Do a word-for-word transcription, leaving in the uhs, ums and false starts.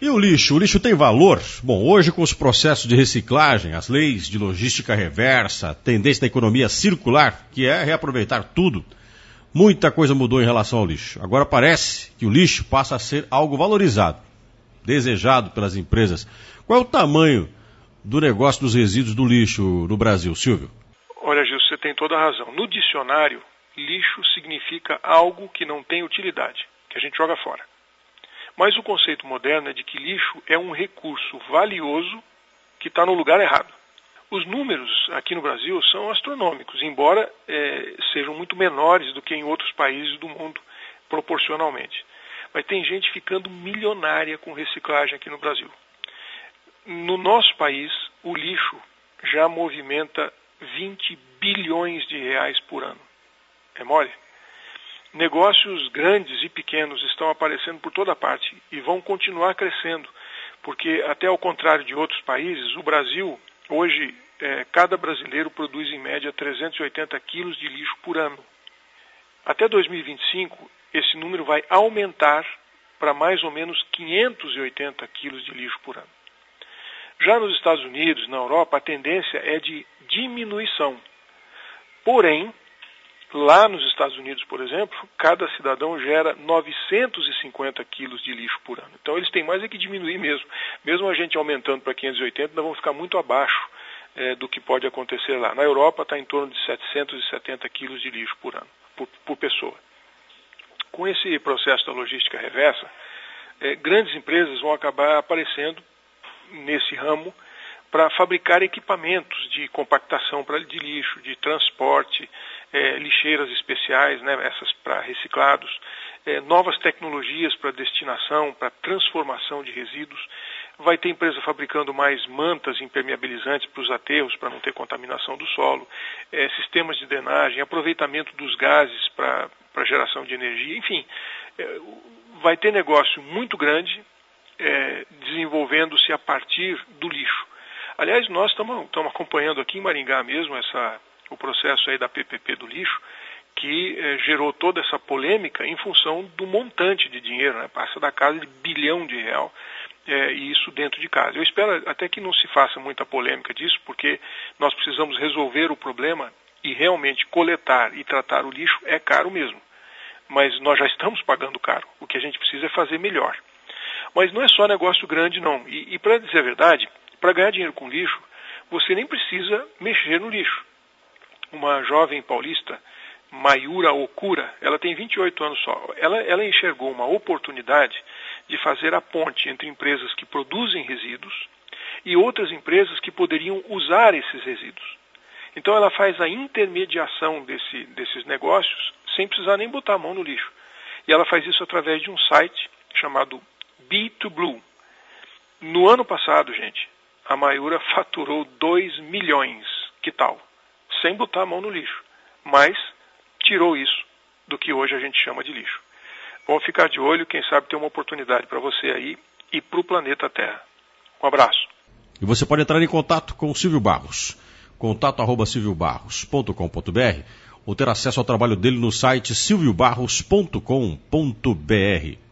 E o lixo? O lixo tem valor? Bom, hoje com os processos de reciclagem, as leis de logística reversa, a tendência da economia circular, que é reaproveitar tudo, muita coisa mudou em relação ao lixo. Agora parece que o lixo passa a ser algo valorizado, desejado pelas empresas. Qual é o tamanho do negócio dos resíduos do lixo no Brasil, Silvio? Olha, Gil, você tem toda a razão. No dicionário, lixo significa algo que não tem utilidade, que a gente joga fora. Mas o conceito moderno é de que lixo é um recurso valioso que está no lugar errado. Os números aqui no Brasil são astronômicos, embora é, sejam muito menores do que em outros países do mundo, proporcionalmente. Mas tem gente ficando milionária com reciclagem aqui no Brasil. No nosso país, o lixo já movimenta vinte bilhões de reais por ano. É mole? Negócios grandes e pequenos estão aparecendo por toda parte e vão continuar crescendo, porque até ao contrário de outros países, o Brasil, hoje, é, cada brasileiro produz em média trezentos e oitenta quilos de lixo por ano. Até dois mil e vinte e cinco, esse número vai aumentar para mais ou menos quinhentos e oitenta quilos de lixo por ano. Já nos Estados Unidos, na Europa, a tendência é de diminuição. Porém, lá nos Estados Unidos, por exemplo, cada cidadão gera novecentos e cinquenta quilos de lixo por ano. Então eles têm mais é que diminuir mesmo. Mesmo a gente aumentando para quinhentos e oitenta, nós vamos ficar muito abaixo é, do que pode acontecer lá. Na Europa está em torno de setecentos e setenta quilos de lixo por ano, por, por pessoa. Com esse processo da logística reversa, é, grandes empresas vão acabar aparecendo nesse ramo para fabricar equipamentos de compactação pra, de lixo, de transporte, é, lixeiras especiais, né, essas para reciclados, é, novas tecnologias para destinação, para transformação de resíduos. Vai ter empresa fabricando mais mantas impermeabilizantes para os aterros, para não ter contaminação do solo, é, sistemas de drenagem, aproveitamento dos gases para geração de energia, enfim, é, vai ter negócio muito grande é, desenvolvendo-se a partir do lixo. Aliás, nós estamos acompanhando aqui em Maringá mesmo essa, o processo aí da P P P do lixo, que eh, gerou toda essa polêmica em função do montante de dinheiro, né? Passa da casa de bilhão de real, eh, e isso dentro de casa. Eu espero até que não se faça muita polêmica disso, porque nós precisamos resolver o problema e realmente coletar e tratar o lixo é caro mesmo. Mas nós já estamos pagando caro. O que a gente precisa é fazer melhor. Mas não é só negócio grande, não. E, e para dizer a verdade, para ganhar dinheiro com lixo, você nem precisa mexer no lixo. Uma jovem paulista, Mayura Okura, ela tem vinte e oito anos só. Ela, ela enxergou uma oportunidade de fazer a ponte entre empresas que produzem resíduos e outras empresas que poderiam usar esses resíduos. Então ela faz a intermediação desse, desses negócios sem precisar nem botar a mão no lixo. E ela faz isso através de um site chamado B dois Blue. No ano passado, gente, a Mayura faturou dois milhões, que tal? Sem botar a mão no lixo. Mas tirou isso do que hoje a gente chama de lixo. Vamos ficar de olho, quem sabe tem uma oportunidade para você aí e para o planeta Terra. Um abraço. E você pode entrar em contato com o Silvio Barros, contato arroba silvio barros ponto com ponto br, ou ter acesso ao trabalho dele no site silvio barros ponto com ponto br.